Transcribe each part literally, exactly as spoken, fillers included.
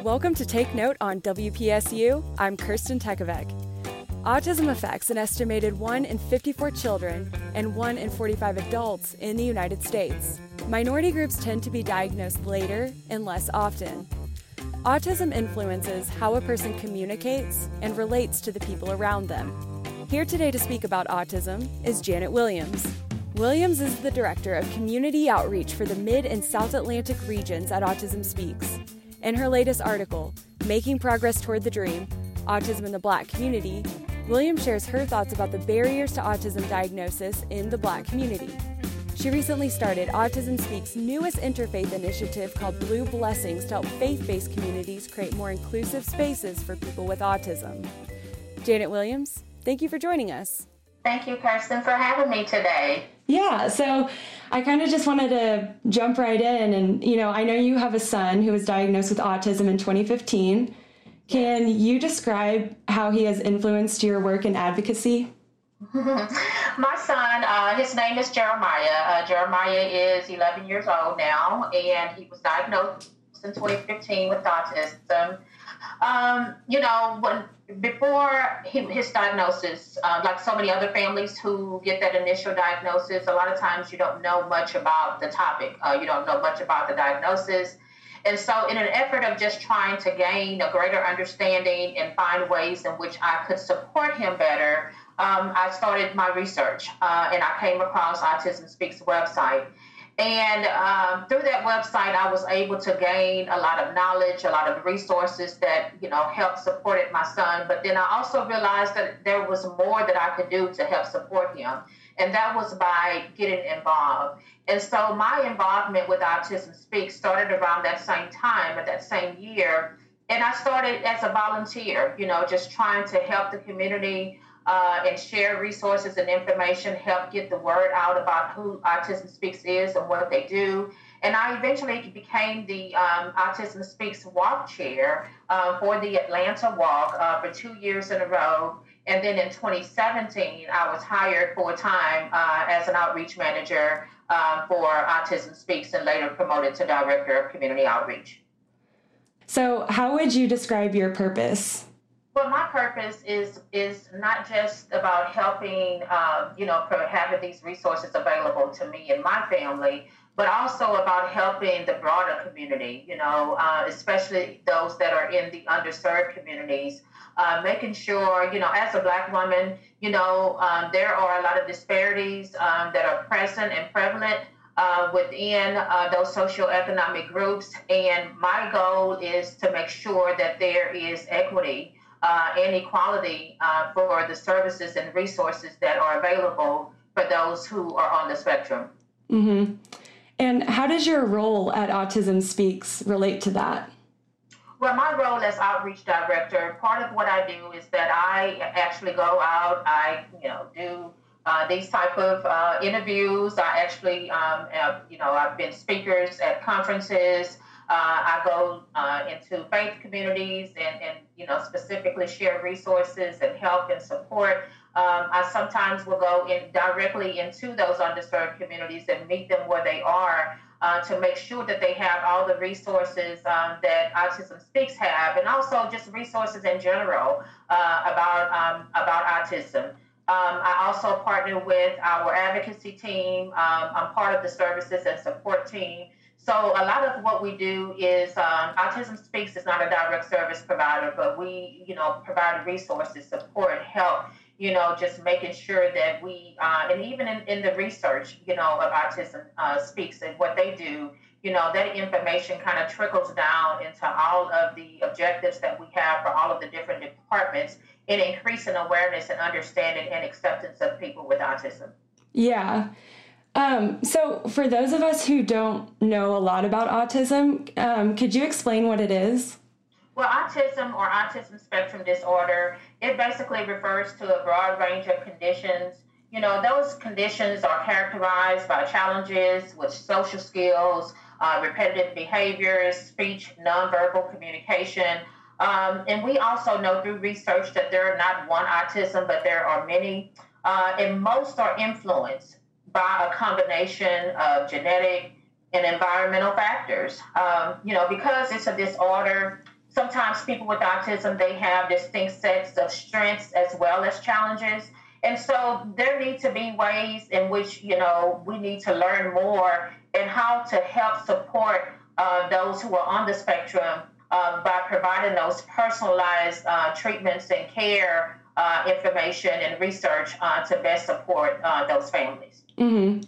Welcome to Take Note on W P S U. I'm Kirsten Tekovec. Autism affects an estimated one in fifty-four children and one in forty-five adults in the United States. Minority groups tend to be diagnosed later and less often. Autism influences how a person communicates and relates to the people around them. Here today to speak about autism is Janet Williams. Williams is the Director of Community Outreach for the Mid- and South Atlantic regions at Autism Speaks. In her latest article, Making Progress Toward the Dream, Autism in the Black Community, Williams shares her thoughts about the barriers to autism diagnosis in the Black community. She recently started Autism Speaks' newest interfaith initiative called Blue Blessings to help faith-based communities create more inclusive spaces for people with autism. Janet Williams, thank you for joining us. Thank you, Kirsten, for having me today. Yeah, so I kind of just wanted to jump right in. And, you know, I know you have a son who was diagnosed with autism in twenty fifteen. Can you describe how he has influenced your work in advocacy? My son, uh, his name is Jeremiah. Uh, Jeremiah is eleven years old now, and he was diagnosed in twenty fifteen with autism. Um, you know, when before he, his diagnosis, uh, like so many other families who get that initial diagnosis, a lot of times you don't know much about the topic. Uh, you don't know much about the diagnosis. And so in an effort of just trying to gain a greater understanding and find ways in which I could support him better, um, I started my research uh, and I came across Autism Speaks website. And um, through that website, I was able to gain a lot of knowledge, a lot of resources that, you know, helped supported my son. But then I also realized that there was more that I could do to help support him. And that was by getting involved. And so my involvement with Autism Speaks started around that same time, at that same year. And I started as a volunteer, you know, just trying to help the community uh, and share resources and information, help get the word out about who Autism Speaks is and what they do. And I eventually became the um, Autism Speaks walk chair uh, for the Atlanta walk uh, for two years in a row. And then in twenty seventeen, I was hired full-time uh, as an outreach manager uh, for Autism Speaks and later promoted to Director of Community Outreach. So how would you describe your purpose? Well, my purpose is is not just about helping, um, you know, for having these resources available to me and my family, but also about helping the broader community, you know, uh, especially those that are in the underserved communities, uh, making sure, you know, as a Black woman, you know, um, there are a lot of disparities um, that are present and prevalent uh, within uh, those socioeconomic groups. And my goal is to make sure that there is equity Uh, and equality uh, for the services and resources that are available for those who are on the spectrum. Mm-hmm. And how does your role at Autism Speaks relate to that? Well, my role as outreach director, part of what I do is that I actually go out, I, you know, do uh, these type of uh, interviews. I actually, um, have, you know, I've been speakers at conferences. Uh, I go uh, into faith communities and, and, you know, specifically share resources and help and support. Um, I sometimes will go in directly into those underserved communities and meet them where they are uh, to make sure that they have all the resources um, that Autism Speaks have, and also just resources in general uh, about um, about autism. Um, I also partner with our advocacy team. Um, I'm part of the services and support team. So a lot of what we do is um, Autism Speaks is not a direct service provider, but we, you know, provide resources, support, help, you know, just making sure that we, uh, and even in, in the research, you know, of Autism uh, Speaks and what they do, you know, that information kind of trickles down into all of the objectives that we have for all of the different departments in increasing awareness and understanding and acceptance of people with autism. Yeah. Um, so for those of us who don't know a lot about autism, um, could you explain what it is? Well, autism or autism spectrum disorder, it basically refers to a broad range of conditions. You know, those conditions are characterized by challenges with social skills, uh, repetitive behaviors, speech, nonverbal communication. Um, and we also know through research that there are not one autism, but there are many, uh, and most are influenced by a combination of genetic and environmental factors. Um, you know, because it's a disorder, sometimes people with autism, they have distinct sets of strengths as well as challenges. And so there need to be ways in which, you know, we need to learn more and how to help support uh, those who are on the spectrum uh, by providing those personalized uh, treatments and care uh, information and research uh, to best support uh, those families. Mm-hmm.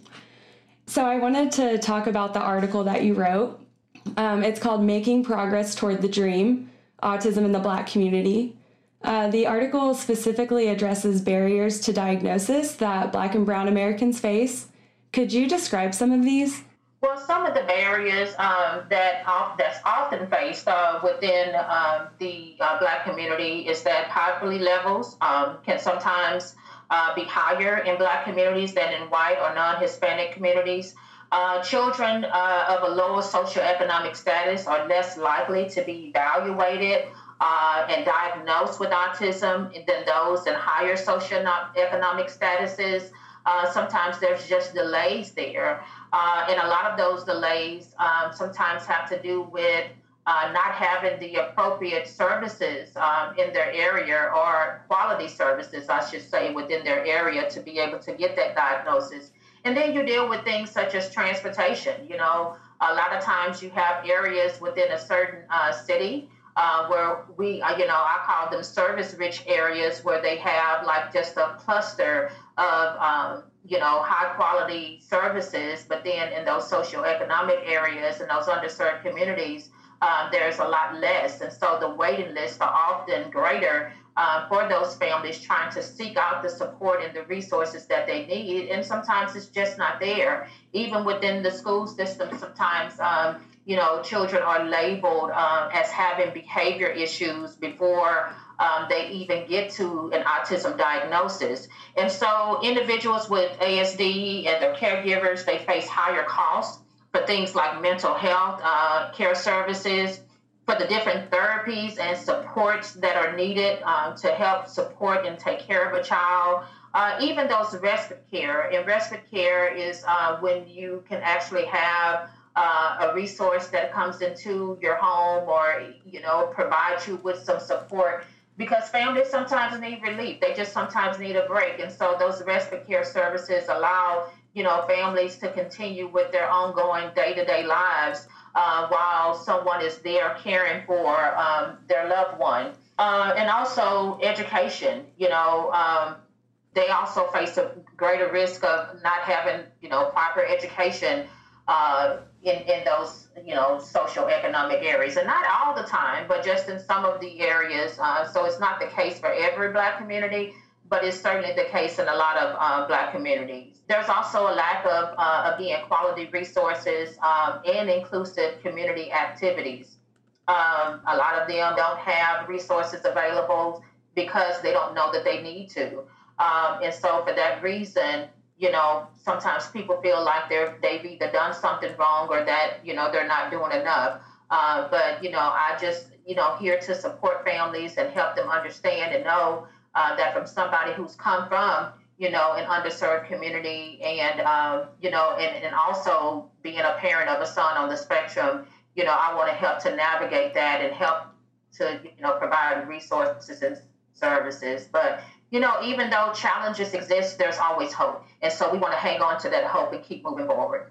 So I wanted to talk about the article that you wrote. Um, it's called Making Progress Toward the Dream, Autism in the Black Community. Uh, the article specifically addresses barriers to diagnosis that Black and Brown Americans face. Could you describe some of these? Well, some of the barriers um, that uh, that's often faced uh, within um, the uh, Black community is that poverty levels um, can sometimes uh, be higher in Black communities than in white or non-Hispanic communities. Uh, children uh, of a lower socioeconomic status are less likely to be evaluated uh, and diagnosed with autism than those in higher socioeconomic statuses. Uh, sometimes there's just delays there. Uh, and a lot of those delays um, sometimes have to do with uh, not having the appropriate services um, in their area, or quality services, I should say, within their area to be able to get that diagnosis. And then you deal with things such as transportation. You know, a lot of times you have areas within a certain uh, city uh, where we, uh, you know, I call them service-rich areas, where they have like just a cluster of, um, you know, high-quality services. But then in those socioeconomic areas and those underserved communities, uh, there's a lot less. And so the waiting lists are often greater Uh, for those families trying to seek out the support and the resources that they need. And sometimes it's just not there. Even within the school system, sometimes, um, you know, children are labeled um, as having behavior issues before um, they even get to an autism diagnosis. And so individuals with A S D and their caregivers, they face higher costs for things like mental health uh, care services, for the different therapies and supports that are needed um, to help support and take care of a child. Uh, even those respite care. And respite care is uh, when you can actually have uh, a resource that comes into your home, or, you know, provide you with some support, because families sometimes need relief. They just sometimes need a break. And so those respite care services allow, you know, families to continue with their ongoing day-to-day lives Uh, while someone is there caring for um, their loved one. Uh, and also education, you know, um, they also face a greater risk of not having, you know, proper education uh, in, in those, you know, socioeconomic areas. And not all the time, but just in some of the areas. Uh, so it's not the case for every Black community, but it's certainly the case in a lot of uh, Black communities. There's also a lack of, uh, again, quality resources um, and inclusive community activities. Um, a lot of them don't have resources available because they don't know that they need to. Um, and so for that reason, you know, sometimes people feel like they're, they've either done something wrong or that, you know, they're not doing enough. Uh, but, you know, I just, you know, here to support families and help them understand and know uh, that from somebody who's come from, you know, an underserved community, and, um, you know, and, and also being a parent of a son on the spectrum, you know, I want to help to navigate that and help to, you know, provide resources and services. But, you know, even though challenges exist, there's always hope. And so we want to hang on to that hope and keep moving forward.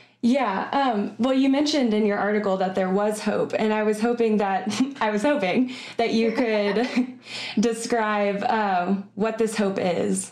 Yeah. Um, well, you mentioned in your article that there was hope, and I was hoping that I was hoping that you could describe um, what this hope is.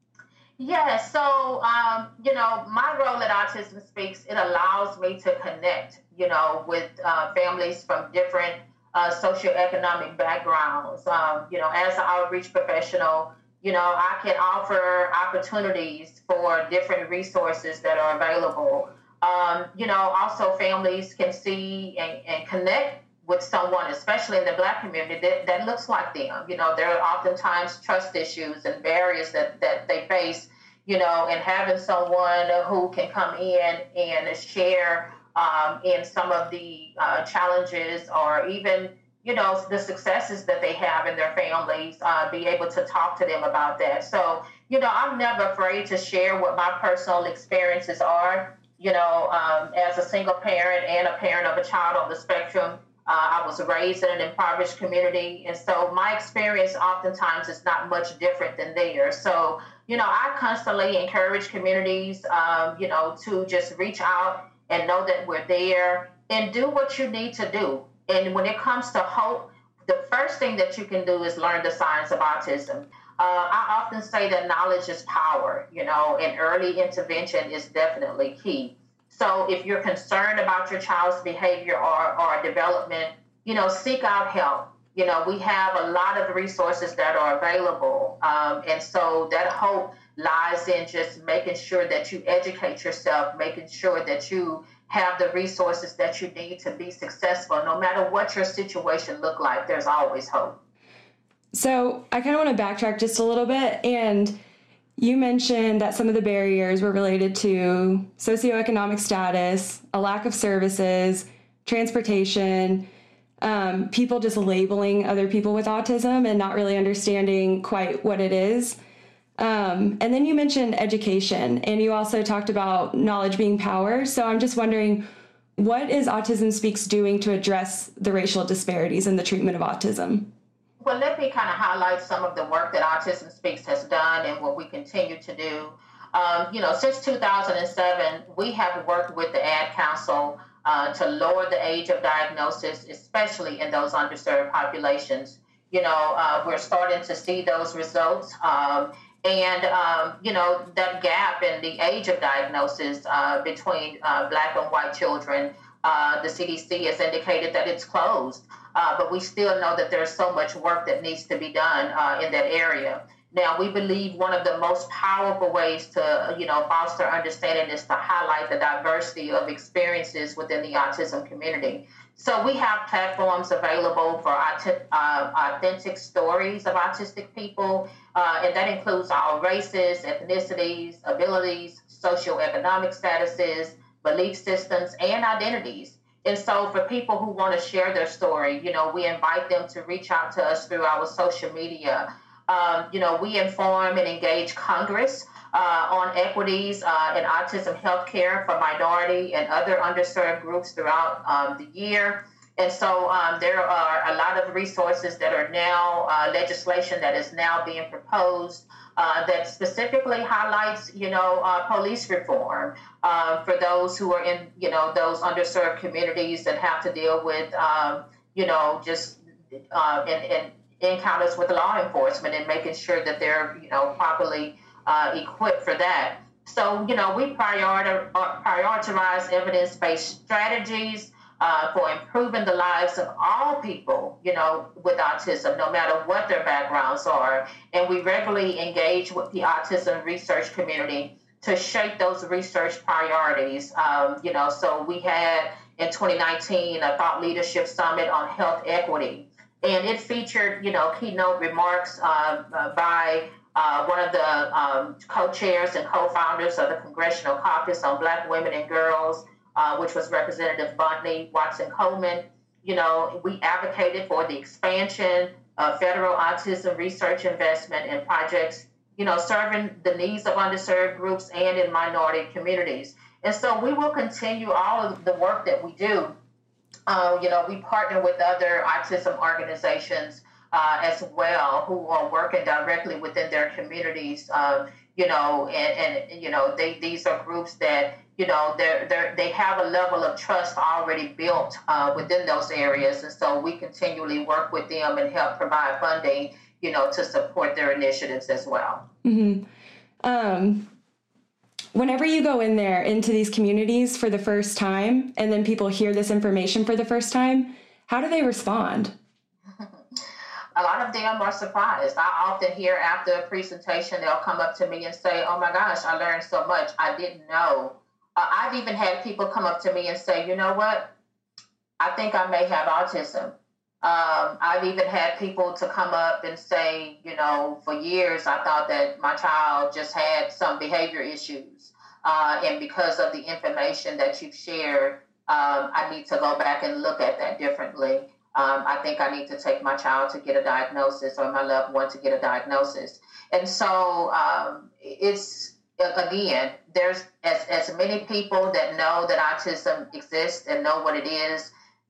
Yeah, so, um, you know, my role at Autism Speaks, it allows me to connect, you know, with uh, families from different uh, socioeconomic backgrounds. Um, you know, as an outreach professional, you know, I can offer opportunities for different resources that are available. Um, you know, also families can see and, and connect with someone, especially in the Black community, that, that looks like them. You know, there are oftentimes trust issues and barriers that, that they face, you know, and having someone who can come in and share um, in some of the uh, challenges, or even, you know, the successes that they have in their families, uh, be able to talk to them about that. So, you know, I'm never afraid to share what my personal experiences are, you know, um, as a single parent and a parent of a child on the spectrum. Uh, I was raised in an impoverished community. And so my experience oftentimes is not much different than theirs. So, you know, I constantly encourage communities, um, you know, to just reach out and know that we're there and do what you need to do. And when it comes to hope, the first thing that you can do is learn the science of autism. Uh, I often say that knowledge is power, you know, and early intervention is definitely key. So if you're concerned about your child's behavior or, or development, you know, seek out help. You know, we have a lot of resources that are available. Um, and so that hope lies in just making sure that you educate yourself, making sure that you have the resources that you need to be successful. No matter what your situation look like, there's always hope. So I kind of want to backtrack just a little bit. And you mentioned that some of the barriers were related to socioeconomic status, a lack of services, transportation, um, people just labeling other people with autism and not really understanding quite what it is. Um, and then you mentioned education, and you also talked about knowledge being power. So I'm just wondering, what is Autism Speaks doing to address the racial disparities in the treatment of autism? Well, let me kind of highlight some of the work that Autism Speaks has done and what we continue to do. Um, you know, since two thousand seven, we have worked with the Ad Council uh, to lower the age of diagnosis, especially in those underserved populations. You know, uh, we're starting to see those results. Um, and, um, you know, that gap in the age of diagnosis uh, between uh, Black and white children, uh, the C D C has indicated that it's closed. Uh, but we still know that there's so much work that needs to be done uh, in that area. Now, we believe one of the most powerful ways to, you know, foster understanding is to highlight the diversity of experiences within the autism community. So we have platforms available for aut- uh, authentic stories of autistic people, uh, and that includes all races, ethnicities, abilities, socioeconomic statuses, belief systems, and identities. And so for people who want to share their story, you know, we invite them to reach out to us through our social media. Um, you know, we inform and engage Congress uh, on equities uh, in autism healthcare for minority and other underserved groups throughout um, the year. And so um, there are a lot of resources that are now, uh, legislation that is now being proposed uh, that specifically highlights, you know, uh, police reform uh, for those who are in, you know, those underserved communities that have to deal with, um, you know, just uh, in, in encounters with law enforcement and making sure that they're, you know, properly uh, equipped for that. So, you know, we prioritize, prioritize evidence-based strategies Uh, for improving the lives of all people, you know, with autism, no matter what their backgrounds are. And we regularly engage with the autism research community to shape those research priorities. Um, you know, so we had in twenty nineteen a Thought Leadership Summit on health equity, and it featured, you know, keynote remarks uh, uh, by uh, one of the um, co-chairs and co-founders of the Congressional Caucus on Black Women and Girls, Uh, which was Representative Bonnie Watson Coleman. You know, we advocated for the expansion of federal autism research investment in projects, you know, serving the needs of underserved groups and in minority communities. And so we will continue all of the work that we do. Uh, you know, we partner with other autism organizations uh, as well who are working directly within their communities. Uh, you know, and, and you know, they these are groups that, you know, they're, they're, they have a level of trust already built uh, within those areas. And so we continually work with them and help provide funding, you know, to support their initiatives as well. Mm-hmm. Um, whenever you go in there into these communities for the first time, and then people hear this information for the first time, how do they respond? A lot of them are surprised. I often hear after a presentation, they'll come up to me and say, oh my gosh, I learned so much. I didn't know. Uh, I've even had people come up to me and say, you know what, I think I may have autism. Um, I've even had people to come up and say, you know, for years, I thought that my child just had some behavior issues. Uh, and because of the information that you've shared, um, I need to go back and look at that differently. Um, I think I need to take my child to get a diagnosis or my loved one to get a diagnosis. And so um, it's, again, there's as, as many people that know that autism exists and know what it is,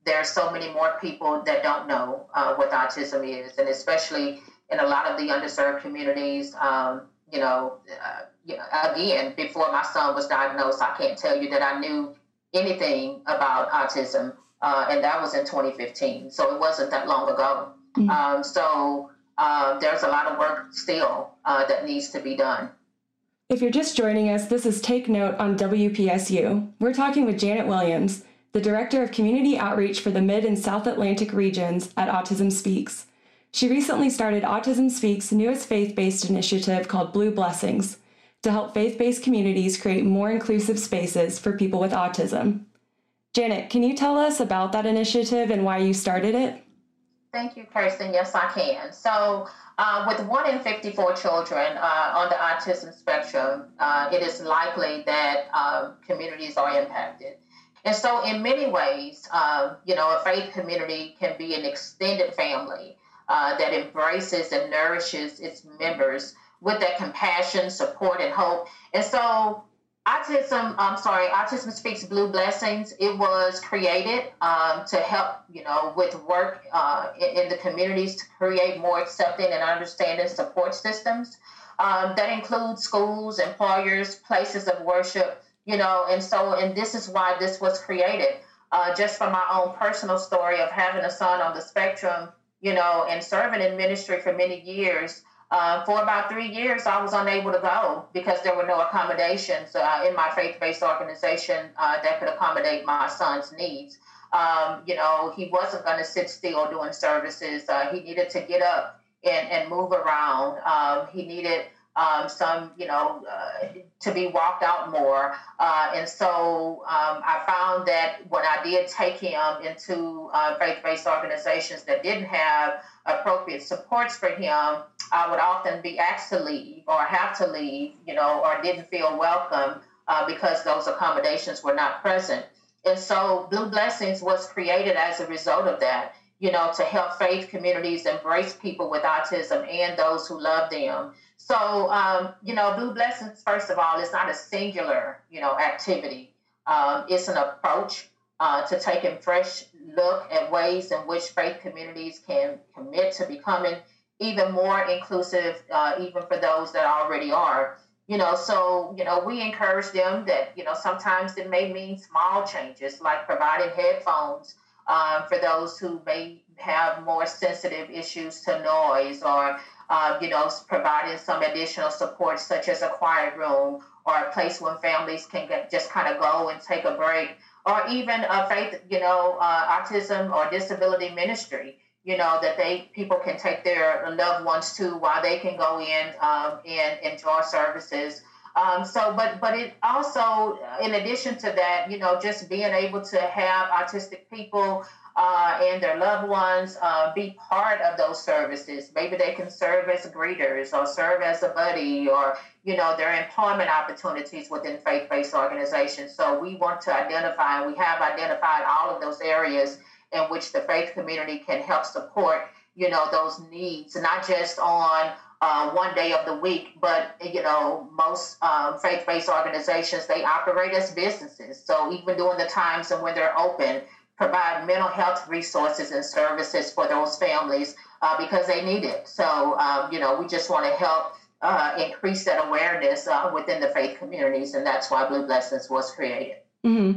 there are so many more people that don't know uh, what autism is, and especially in a lot of the underserved communities. Um, you know, uh, you know, again, before my son was diagnosed, I can't tell you that I knew anything about autism, uh, and that was in twenty fifteen. So it wasn't that long ago. Mm-hmm. Um, so uh, there's a lot of work still uh, that needs to be done. If you're just joining us, this is Take Note on W P S U. We're talking with Janet Williams, the Director of Community Outreach for the Mid and South Atlantic regions at Autism Speaks. She recently started Autism Speaks' newest faith-based initiative called Blue Blessings to help faith-based communities create more inclusive spaces for people with autism. Janet, can you tell us about that initiative and why you started it? Thank you, Kirsten. Yes, I can. So uh, with one in fifty-four children uh, on the autism spectrum, uh, it is likely that uh, communities are impacted. And so in many ways, uh, you know, a faith community can be an extended family uh, that embraces and nourishes its members with that compassion, support, and hope. And so autism, I'm sorry, Autism Speaks Blue Blessings, it was created um, to help, you know, with work uh, in, in the communities to create more accepting and understanding support systems. Um, that includes schools, employers, places of worship, you know, and so, and this is why this was created. Uh, just from my own personal story of having a son on the spectrum, you know, and serving in ministry for many years. Uh, for about three years, I was unable to go because there were no accommodations uh, in my faith-based organization uh, that could accommodate my son's needs. Um, you know, he wasn't going to sit still doing services. Uh, he needed to get up and, and move around. Um, he needed Um, some, you know, uh, to be walked out more. Uh, and so um, I found that when I did take him into uh, faith-based organizations that didn't have appropriate supports for him, I would often be asked to leave or have to leave, you know, or didn't feel welcome uh, because those accommodations were not present. And so Blue Blessings was created as a result of that, you know, to help faith communities embrace people with autism and those who love them. So, um, you know, Blue Blessings, first of all, is not a singular, you know, activity. Um, it's an approach uh, to take a fresh look at ways in which faith communities can commit to becoming even more inclusive, uh, even for those that already are. You know, so, you know, we encourage them that, you know, sometimes it may mean small changes like providing headphones um, for those who may have more sensitive issues to noise, or Uh, you know, providing some additional support, such as a quiet room or a place where families can get, just kind of go and take a break, or even a faith, you know, uh, autism or disability ministry, you know, that they people can take their loved ones to while they can go in um, and enjoy services. Um, so, but but it also, in addition to that, you know, just being able to have autistic people Uh, and their loved ones uh, be part of those services. Maybe they can serve as greeters or serve as a buddy, or, you know, their employment opportunities within faith-based organizations. So we want to identify, and we have identified all of those areas in which the faith community can help support, you know, those needs, not just on uh, one day of the week, but, you know, most um, faith-based organizations, they operate as businesses. So even during the times and when they're open, provide mental health resources and services for those families uh, because they need it. So, um, you know, we just want to help uh, increase that awareness uh, within the faith communities, and that's why Blue Blessings was created. Mm-hmm.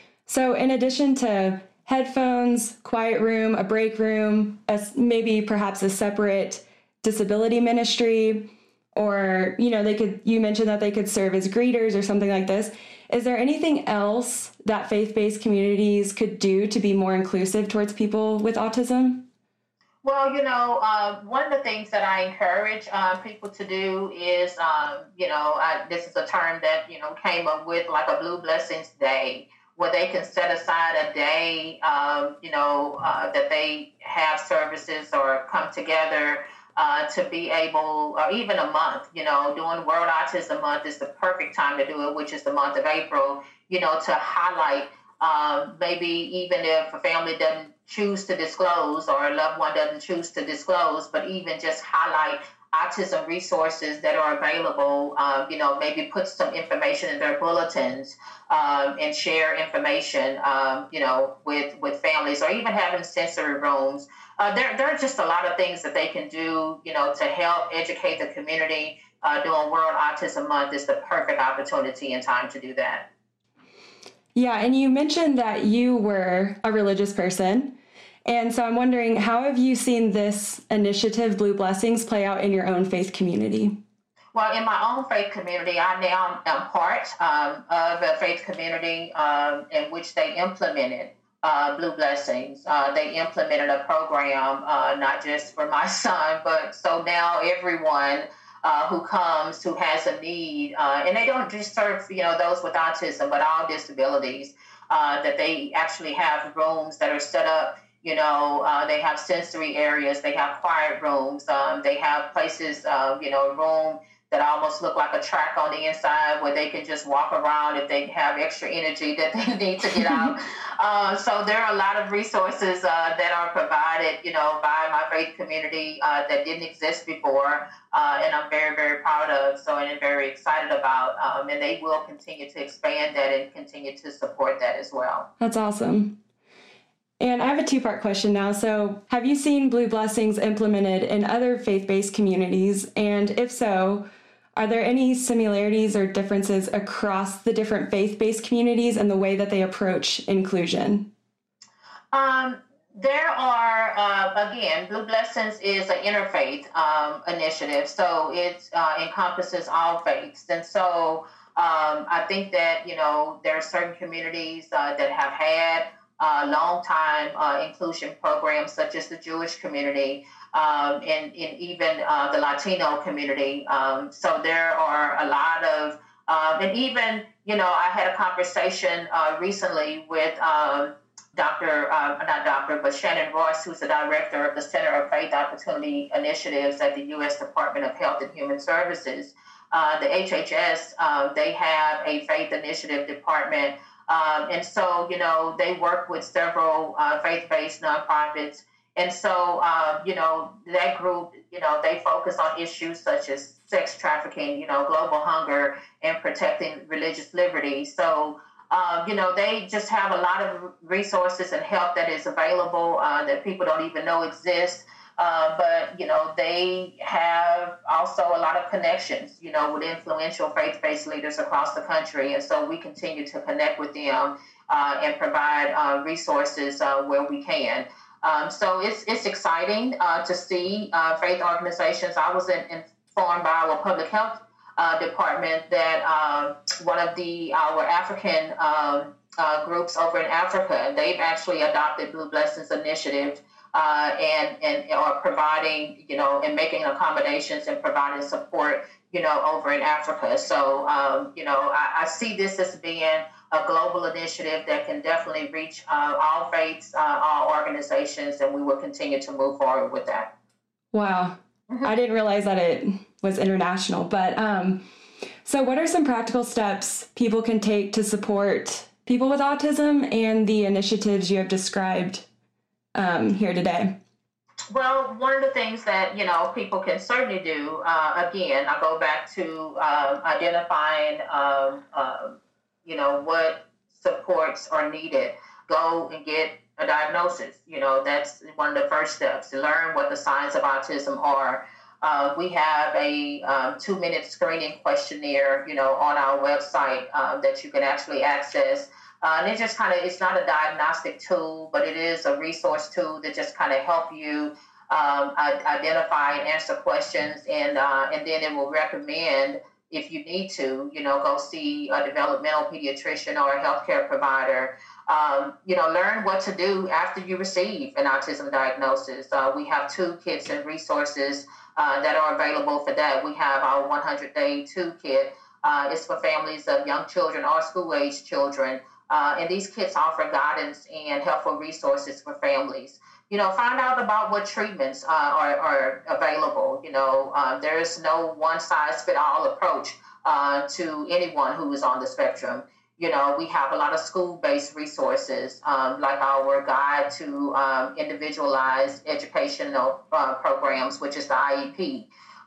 So in addition to headphones, quiet room, a break room, a, maybe perhaps a separate disability ministry, or, you know, they could, you mentioned that they could serve as greeters or something like this. Is there anything else that faith-based communities could do to be more inclusive towards people with autism? Well, you know, uh, one of the things that I encourage uh, people to do is, um, you know, I, this is a term that, you know, came up with, like a Blue Blessings Day, where they can set aside a day, um, you know, uh, that they have services or come together Uh, to be able, or even a month, you know, doing World Autism Month is the perfect time to do it, which is the month of April, you know, to highlight, um, maybe even if a family doesn't choose to disclose or a loved one doesn't choose to disclose, but even just highlight autism resources that are available, um, you know, maybe put some information in their bulletins um, and share information, um, you know, with, with families, or even having sensory rooms. Uh, there, there are just a lot of things that they can do, you know, to help educate the community. Uh, doing World Autism Month is the perfect opportunity and time to do that. Yeah, and you mentioned that you were a religious person. And so I'm wondering, how have you seen this initiative, Blue Blessings, play out in your own faith community? Well, in my own faith community, I now am part um, of a faith community um, in which they implemented uh, Blue Blessings. Uh, they implemented a program, uh, not just for my son, but so now everyone uh, who comes, who has a need, uh, and they don't just serve, you know, those with autism, but all disabilities, uh, that they actually have rooms that are set up. You know, uh, they have sensory areas, they have quiet rooms, um, they have places, uh, you know, a room that almost look like a track on the inside where they can just walk around if they have extra energy that they need to get out. uh, so there are a lot of resources uh, that are provided, you know, by my faith community uh, that didn't exist before, uh, and I'm very, very proud of, so and very excited about, um, and they will continue to expand that and continue to support that as well. That's awesome. And I have a two-part question now. So have you seen Blue Blessings implemented in other faith-based communities? And if so, are there any similarities or differences across the different faith-based communities and the way that they approach inclusion? Um, there are, uh, again, Blue Blessings is an interfaith um, initiative, so it uh, encompasses all faiths. And so um, I think that, you know, there are certain communities uh, that have had Uh, long time uh, inclusion programs, such as the Jewish community um, and, and even uh, the Latino community. Um, so there are a lot of, um, and even, you know, I had a conversation uh, recently with um, Doctor, uh, not Doctor, but Shannon Royce, who's the director of the Center of Faith Opportunity Initiatives at the U S Department of Health and Human Services. Uh, the H H S, uh, they have a faith initiative department. Um, and so, you know, they work with several uh, faith-based nonprofits. And so, um, you know, that group, you know, they focus on issues such as sex trafficking, you know, global hunger, and protecting religious liberty. So, um, you know, they just have a lot of resources and help that is available uh, that people don't even know exists. Uh, but, you know, they have also a lot of connections, you know, with influential faith-based leaders across the country. And so we continue to connect with them uh, and provide uh, resources uh, where we can. Um, so it's it's exciting uh, to see uh, faith organizations. I was in, informed by our public health uh, department that um, one of the our African um, uh, groups over in Africa, they've actually adopted Blue Blessings Initiative. Uh, and, and are providing, you know, and making accommodations and providing support, you know, over in Africa. So, um, you know, I, I see this as being a global initiative that can definitely reach uh, all faiths, uh, all organizations, and we will continue to move forward with that. Wow. Mm-hmm. I didn't realize that it was international. But um, so what are some practical steps people can take to support people with autism and the initiatives you have described Um, here today? Well, one of the things that, you know, people can certainly do, uh, again, I go back to uh, identifying, um, uh, you know, what supports are needed. Go and get a diagnosis. You know, that's one of the first steps, to learn what the signs of autism are. Uh, we have a um, two-minute screening questionnaire, you know, on our website uh, that you can actually access. Uh, and it just kind of, it's not a diagnostic tool, but it is a resource tool that just kind of help you um, identify and answer questions. And uh, and then it will recommend, if you need to, you know, go see a developmental pediatrician or a healthcare provider. Um, you know, learn what to do after you receive an autism diagnosis. Uh, we have two kits and resources uh, that are available for that. We have our one hundred day two kit. Uh, it's for families of young children or school-age children. Uh, and these kits offer guidance and helpful resources for families. You know, find out about what treatments uh, are, are available. You know, uh, there is no one-size-fit-all approach uh, to anyone who is on the spectrum. You know, we have a lot of school-based resources, um, like our guide to um, individualized educational uh, programs, which is the I E P.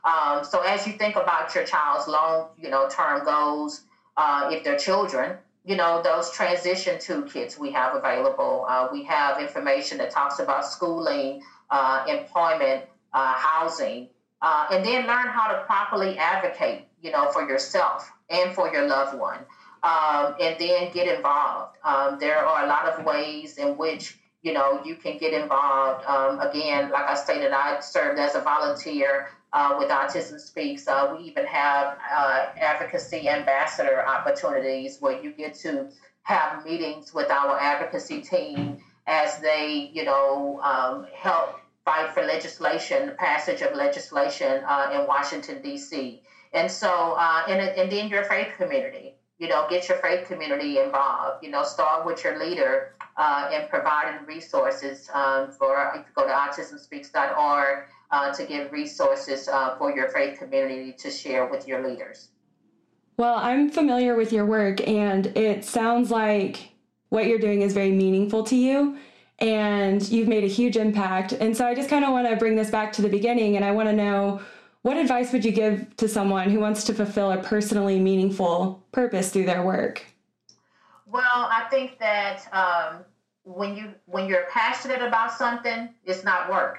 Um, so as you think about your child's long, you know, term goals, uh, if they're children, you know, those transition toolkits we have available. Uh, we have information that talks about schooling, uh, employment, uh, housing, uh, and then learn how to properly advocate, you know, for yourself and for your loved one, um, and then get involved. Um, there are a lot of ways in which, you know, you can get involved. Um, again, like I stated, I served as a volunteer uh, with Autism Speaks. Uh, we even have uh, advocacy ambassador opportunities where you get to have meetings with our advocacy team as they, you know, um, help fight for legislation, the passage of legislation uh, in Washington, D C. And so, uh, and, and then your faith community. You know, get your faith community involved. You know, start with your leader uh, and providing resources um, for, you can go to autism speaks dot org uh, to get resources uh, for your faith community to share with your leaders. Well, I'm familiar with your work, and it sounds like what you're doing is very meaningful to you, and you've made a huge impact. And so I just kind of want to bring this back to the beginning, and I want to know, what advice would you give to someone who wants to fulfill a personally meaningful purpose through their work? Well, I think that um, when you when you're passionate about something, it's not work.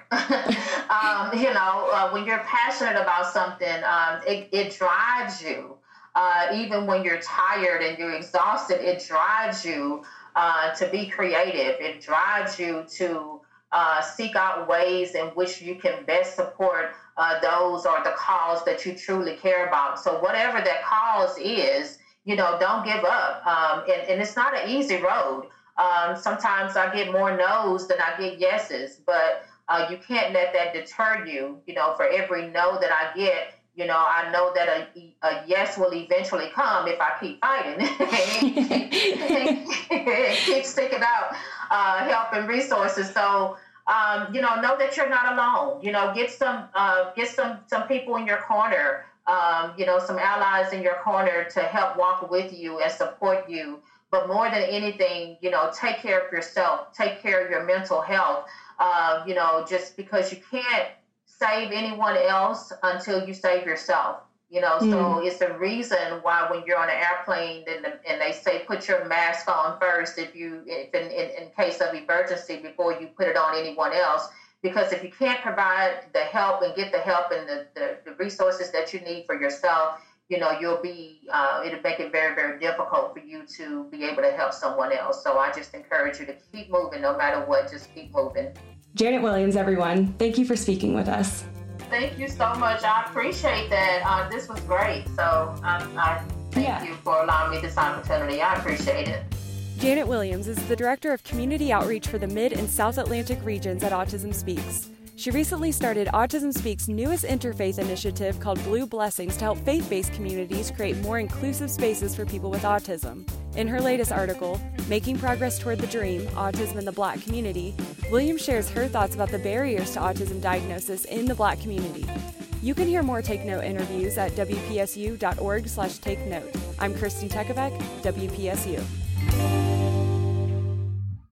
um, you know, uh, when you're passionate about something, um, it, it drives you. Uh, even when you're tired and you're exhausted, it drives you uh, to be creative. It drives you to uh, seek out ways in which you can best support Uh, those are the cause that you truly care about. So whatever that cause is, you know, don't give up. Um, and, and it's not an easy road. Um, sometimes I get more no's than I get yeses, but uh, you can't let that deter you. You know, for every no that I get, you know, I know that a, a yes will eventually come if I keep fighting and keep sticking out uh, help and resources. So, Um, you know, know that you're not alone. You know, get some, uh, get some, some people in your corner. Um, you know, some allies in your corner to help walk with you and support you. But more than anything, you know, take care of yourself. Take care of your mental health. Uh, you know, just because you can't save anyone else until you save yourself. You know, mm. so it's the reason why when you're on an airplane and, and they say put your mask on first if you if in, in, in case of emergency before you put it on anyone else. Because if you can't provide the help and get the help and the, the, the resources that you need for yourself, you know, you'll be, uh, it'll make it very, very difficult for you to be able to help someone else. So I just encourage you to keep moving no matter what, just keep moving. Janet Williams, everyone, thank you for speaking with us. Thank you so much. I appreciate that. Uh, this was great. So um, I thank yeah. you for allowing me this opportunity. I appreciate it. Janet Williams is the Director of Community Outreach for the Mid and South Atlantic regions at Autism Speaks. She recently started Autism Speaks' newest interfaith initiative called Blue Blessings to help faith-based communities create more inclusive spaces for people with autism. In her latest article, Making Progress Toward the Dream, Autism in the Black Community, Williams shares her thoughts about the barriers to autism diagnosis in the Black community. You can hear more Take Note interviews at w p s u dot org slash take note. I'm Kirsten Tekovic, W P S U.